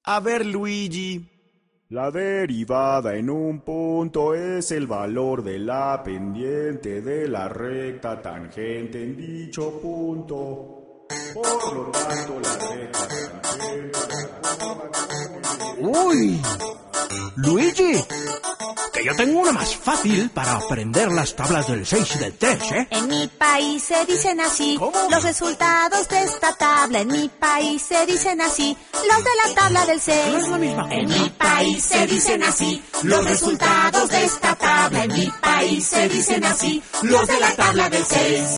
A ver, Luigi. La derivada en un punto es el valor de la pendiente de la recta tangente en dicho punto. Por lo tanto, la recta tangente... ¡Uy! Luigi, que yo tengo una más fácil para aprender las tablas del 6 y del 3, ¿eh? En mi país se dicen así. ¿Cómo? Los resultados de esta tabla. En mi país se dicen así. Los de la tabla del 6. No es la misma. En mi país se dicen así. Los resultados de esta tabla. En mi país se dicen así. Los de la tabla del 6.